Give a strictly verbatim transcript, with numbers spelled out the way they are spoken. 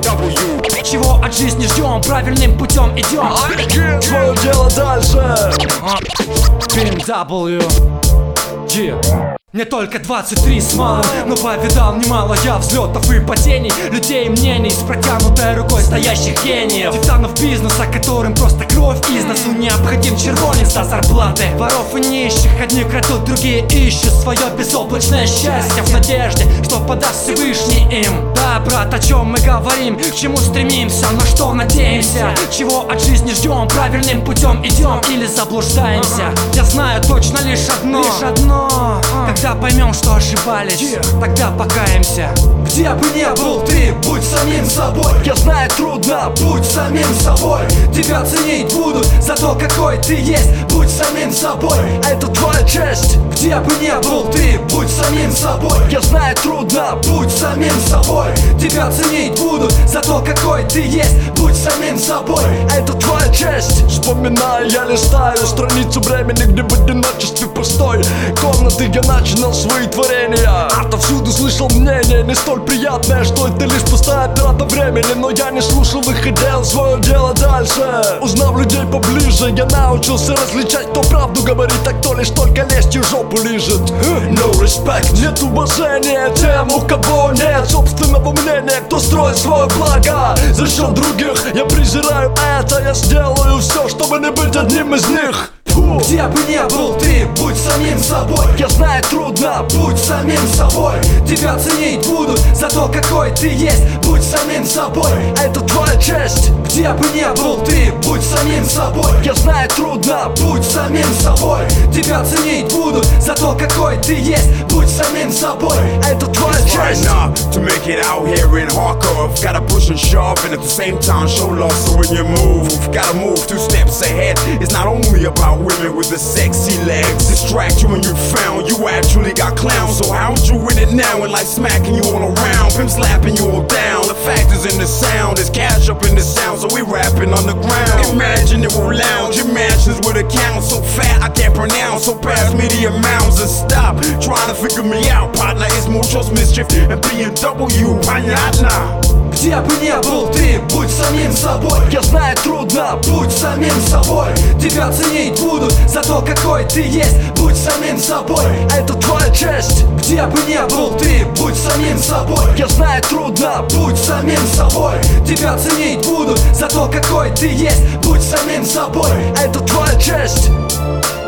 Чего от жизни ждем, правильным путем идем. Твое дело дальше. би эм дабл ю. Yeah. Мне только двадцать три с малым, но повидал немало я взлетов и падений, людей и мнений с протянутой рукой стоящих гениев, титанов бизнеса, которым просто кровь из носу необходим червонец до зарплаты. Воров и нищих одни крадут, другие ищут свое безоблачное счастье в надежде, что подаст Всевышний им. Да, брат, о чем мы говорим, к чему стремимся, на что надеемся, чего от жизни ждем, правильным путем идем или заблуждаемся. Я знаю точно лишь одно, лишь одно. Когда поймем, что ошибались, yeah. тогда покаемся. Где бы ни был ты, будь самим собой. Я знаю, трудно, будь самим собой. Тебя ценить будут за то, какой ты есть. Будь самим собой, это твоя честь. Где бы ни был ты, будь самим собой. Я знаю, трудно, будь самим собой. Тебя ценить будут за то, какой ты есть. Будь самим собой, это твоя честь. Вспоминая, я листаю страницу времени, где в одиночестве пустой комнаты я начинал свои творения. Отовсюду слышал мнение, не столь приятное, что это лишь пустая трата времени. Но я не слушал их и делал свое дело дальше. Узнав людей поближе, я научился различать, кто правду говорит, а кто лишь только лестью жопу лижет. No respect, нет уважения тем, у кого нет собственного мнения, кто строит свое благо за счет других. Я презираю это, я сделаю все, чтобы не быть одним из них. Где бы ни был ты, будь самим собой. Я знаю, трудно, будь самим собой. Тебя ценить будут за то, какой ты есть. Будь самим собой, это твоя честь. Где бы ни был ты, будь самим собой. Я знаю, трудно, будь самим собой. Тебя ценить будут за то, какой ты есть. Будь самим собой, это твоя честь. To make it out here in hardcore, gotta push and shove and at the same time show love. So when you move, gotta move two steps ahead. It's not only about women with the sexy legs, distract you and you found you actually got clowns. So how'd you win it now when like smacking you all around, pimp slapping you all down? The fact is in the sound, there's cash up in the sound, so we rapping on the ground. Imagine it will lounge in mansions with accounts so fat I can't pronounce. So pass me the amounts and stop trying to figure me out, partner. It's more just mischief and B M W, понятно? Где бы ни был ты, будь самим собой. Я знаю, трудно, будь самим собой. Тебя ценить будут за то, какой ты есть. Будь самим собой, это твоя честь. Где бы ни был ты, будь самим собой. Я знаю, трудно, будь самим собой. Тебя ценить будут за то, какой ты есть. Будь самим собой, это твоя честь.